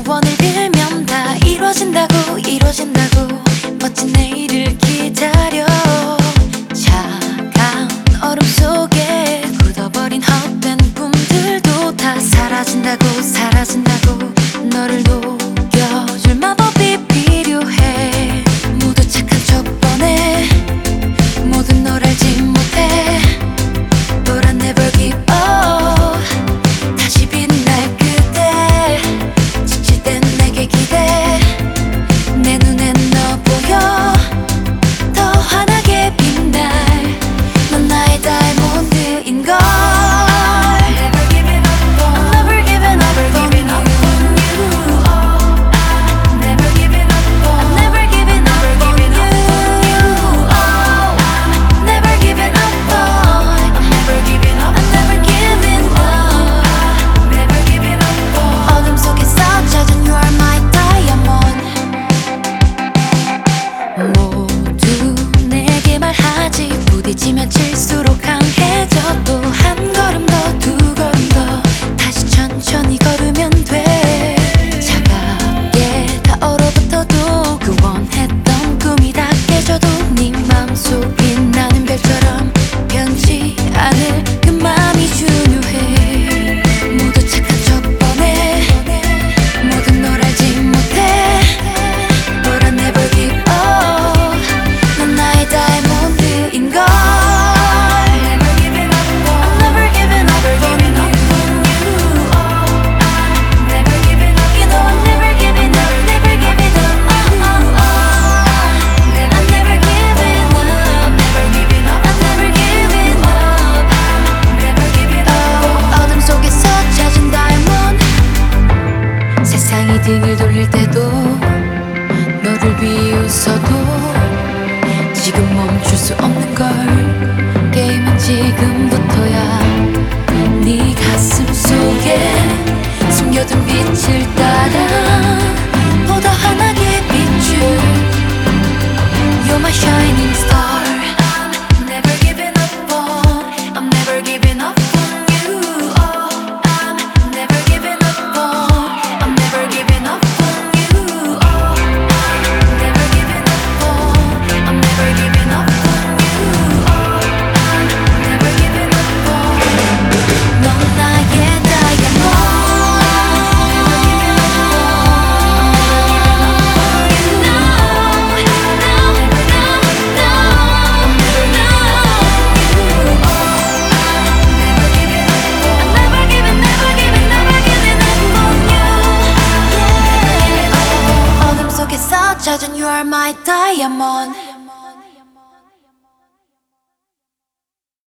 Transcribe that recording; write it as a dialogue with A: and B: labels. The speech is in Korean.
A: 소원을 빌면 다 이루어진다고 이루어진다고 멋진 내일을 기다려 차가운 얼음 속에 굳어버린 헛된 꿈들도 다 사라진다고 사라진다고 너를 녹여줄 마법이 필요해 모두 착한 척보네 모든 널 알지 못해 But I never give up 다시 빛날 그대 지칠 땐 내게 기대 내 눈엔 너 보여 더 환하게 빛날 넌 나의 다이몬드인걸 Never giving up on I'm never giving up on you I'm never giving up on I'm never giving up on you I'm never giving up on I'm never giving up I'm never giving up Never giving up on 어둠 속에서 찾은 You are my diamond 모두 내게 말하지 부딪히면 칠수록 강해져 또 한 걸음 더 두 걸음 더 다시 천천히 걸으면 돼 차갑게 다 얼어붙어도 그 원했던 꿈이 다 깨져도 네 맘속이 나는 별처럼 변치 않을 그 맘이 중요해 모두 착한 척보네 모든 널 알지 못해 But I never give up 넌 나의 다이몬드인걸 Never giving up on I'm never giving up on you I'm never giving up You know I'm never giving up Never giving up I'm never giving up Never giving up I'm never giving up Never giving up 어둠 속에서 찾은 다이몬드 세상이 등을 돌릴 때도 너를 비웃어도 지금 멈출 수 없는 걸 게임은 지금부터야 네 가슴 속에 숨겨둔 빛을 따라 보다 환하게 비춘 You're my shining star I'm never giving up on I'm never giving up on you I'm never giving up on I'm never giving up on you I'm never giving up on I'm never giving up on you I'm never giving up on 넌 나의 다이아몬드 어둠 속에서 찾은 You are my diamond